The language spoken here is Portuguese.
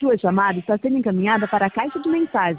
Sua chamada está sendo encaminhada para a caixa de mensagens.